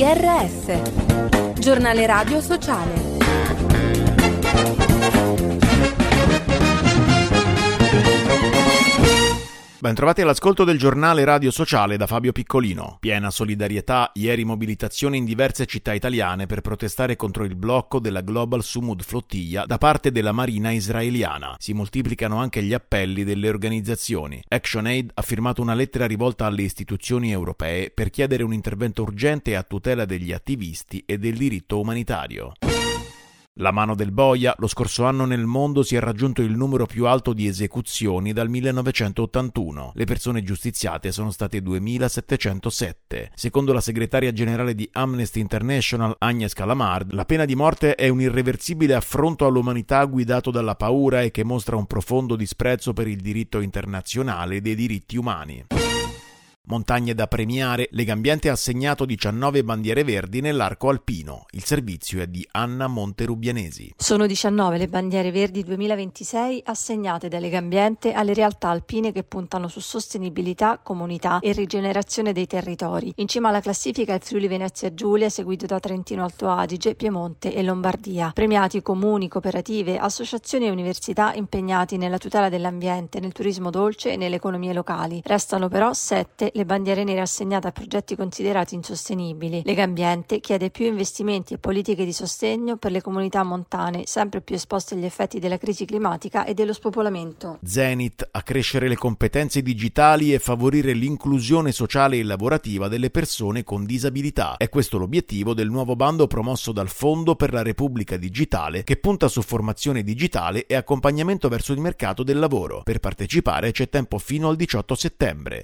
GRS, Giornale Radio Sociale. Bentrovati all'ascolto del Giornale Radio Sociale da Fabio Piccolino. Piena solidarietà, ieri mobilitazione in diverse città italiane per protestare contro il blocco della Global Sumud Flottiglia da parte della Marina israeliana. Si moltiplicano anche gli appelli delle organizzazioni. ActionAid ha firmato una lettera rivolta alle istituzioni europee per chiedere un intervento urgente a tutela degli attivisti e del diritto umanitario. La mano del boia, lo scorso anno nel mondo si è raggiunto il numero più alto di esecuzioni dal 1981. Le persone giustiziate sono state 2.707. Secondo la segretaria generale di Amnesty International, Agnes Callamard, la pena di morte è un irreversibile affronto all'umanità guidato dalla paura e che mostra un profondo disprezzo per il diritto internazionale dei diritti umani. Montagne da premiare, Legambiente ha assegnato 19 bandiere verdi nell'arco alpino. Il servizio è di Anna Monterubianesi. Sono 19 le bandiere verdi 2026 assegnate da Legambiente alle realtà alpine che puntano su sostenibilità, comunità e rigenerazione dei territori. In cima alla classifica il Friuli Venezia Giulia, seguito da Trentino Alto Adige, Piemonte e Lombardia. Premiati comuni, cooperative, associazioni e università impegnati nella tutela dell'ambiente, nel turismo dolce e nelle economie locali. Restano però 7 le bandiere nere assegnate a progetti considerati insostenibili. Legambiente chiede più investimenti e politiche di sostegno per le comunità montane, sempre più esposte agli effetti della crisi climatica e dello spopolamento. Zenit, accrescere le competenze digitali e favorire l'inclusione sociale e lavorativa delle persone con disabilità. È questo l'obiettivo del nuovo bando promosso dal Fondo per la Repubblica Digitale, che punta su formazione digitale e accompagnamento verso il mercato del lavoro. Per partecipare c'è tempo fino al 18 settembre.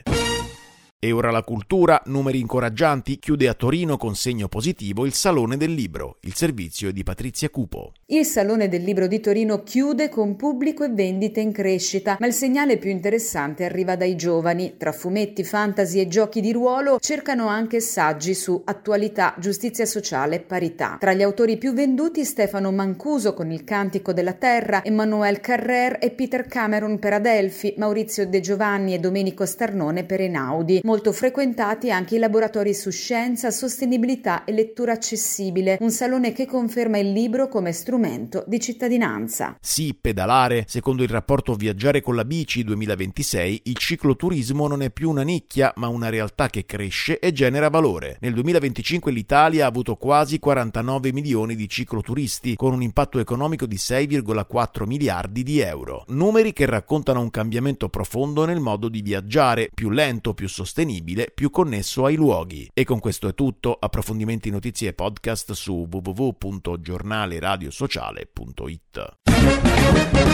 E ora la cultura, numeri incoraggianti, chiude a Torino con segno positivo il Salone del Libro. Il servizio è di Patrizia Cupo. Il Salone del Libro di Torino chiude con pubblico e vendite in crescita, ma il segnale più interessante arriva dai giovani. Tra fumetti, fantasy e giochi di ruolo cercano anche saggi su attualità, giustizia sociale e parità. Tra gli autori più venduti Stefano Mancuso con Il Cantico della Terra, Emmanuel Carrère e Peter Cameron per Adelphi, Maurizio De Giovanni e Domenico Starnone per Einaudi. Molto frequentati anche i laboratori su scienza, sostenibilità e lettura accessibile, un salone che conferma il libro come strumento di cittadinanza. Sì, pedalare. Secondo il rapporto Viaggiare con la bici 2026, il cicloturismo non è più una nicchia, ma una realtà che cresce e genera valore. Nel 2025 l'Italia ha avuto quasi 49 milioni di cicloturisti, con un impatto economico di 6,4 miliardi di euro. Numeri che raccontano un cambiamento profondo nel modo di viaggiare, più lento, più sostenibile, più connesso ai luoghi. E con questo è tutto. Approfondimenti, notizie e podcast su www.giornaleradiosociale.it.